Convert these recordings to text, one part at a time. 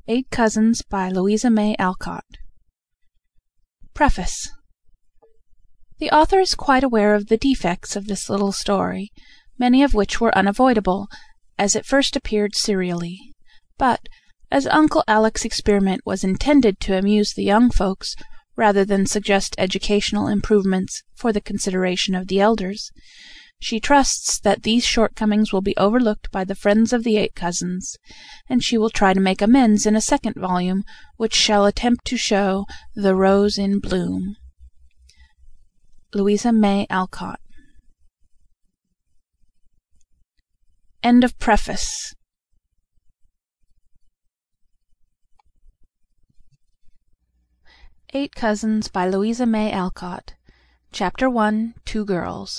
Eight Cousins by Louisa May Alcott. Preface. The author is quite aware of the defects of this little story, many of which were unavoidable, as it first appeared serially. But, as Uncle Alec's experiment was intended to amuse the young folks, rather than suggest educational improvements for the consideration of the elders, she trusts that these shortcomings will be overlooked by the friends of the Eight Cousins, and she will try to make amends in a second volume, which shall attempt to show The Rose in Bloom. Louisa May Alcott. End of preface. Eight Cousins by Louisa May Alcott. Chapter 1. Two Girls.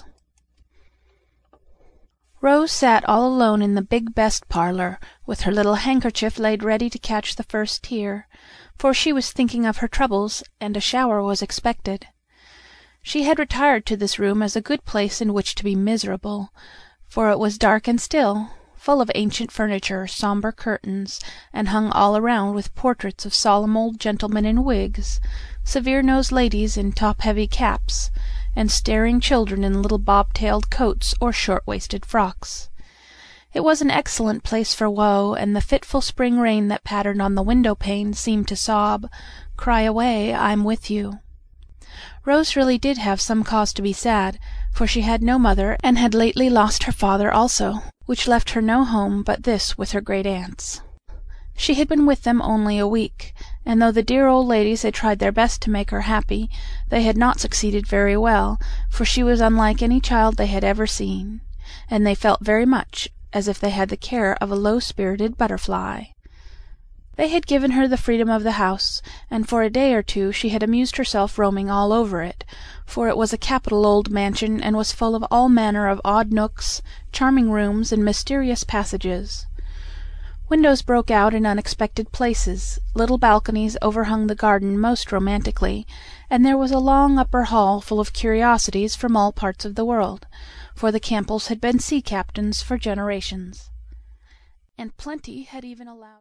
Rose sat all alone in the big best parlor, with her little handkerchief laid ready to catch the first tear, for she was thinking of her troubles, and a shower was expected. She had retired to this room as a good place in which to be miserable, for it was dark and still, full of ancient furniture, sombre curtains, and hung all around with portraits of solemn old gentlemen in wigs, severe-nosed ladies in top-heavy caps, and staring children in little bob-tailed coats or short-waisted frocks. It was an excellent place for woe, and the fitful spring rain that pattered on the window-pane seemed to sob, "Cry away, I'm with you." Rose really did have some cause to be sad, for she had no mother, and had lately lost her father also, which left her no home but this with her great-aunts. She had been with them only a week, and though the dear old ladies had tried their best to make her happy, they had not succeeded very well, for she was unlike any child they had ever seen, and they felt very much as if they had the care of a low-spirited butterfly. They had given her the freedom of the house, and for a day or two she had amused herself roaming all over it, for it was a capital old mansion, and was full of all manner of odd nooks, charming rooms, and mysterious passages. Windows broke out in unexpected places, little balconies overhung the garden most romantically, and there was a long upper hall full of curiosities from all parts of the world, for the Campbells had been sea captains for generations, and plenty had even allowed